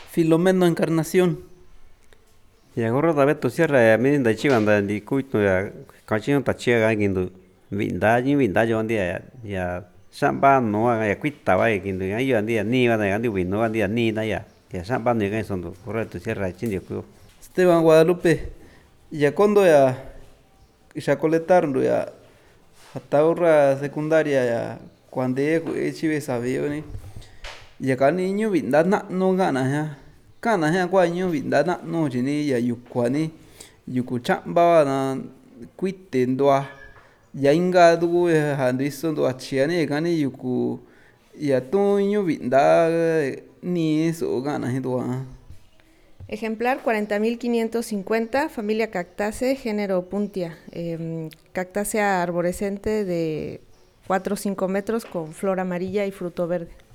Filomeno Encarnación. Ya gorro da beto sierra ya mi da chivan da di kuito ya kachin ta chia ga gindu vinda yo andia ya samba no ya kuita ba gindu ya yo andia ni ba da andi wino andia ni da ya samba ni ga son do gorro tu sierra chindio ku Esteban Guadalupe. Ya cuando ya coletaron ya hasta ahora secundaria ya cuando chive sabio ni ya ka niño vinda na no gana ya kana ya kwa niño vinda na no chini ya yukwa ni yuku chamba na kuite ndoa ya inga du handiso ndo achia ni kani yuku ya tu niño vinda ni eso gana hindoa. Ejemplar 40.550, familia Cactaceae, género Puntia. Cactácea arborescente de 4 o 5 metros con flor amarilla y fruto verde.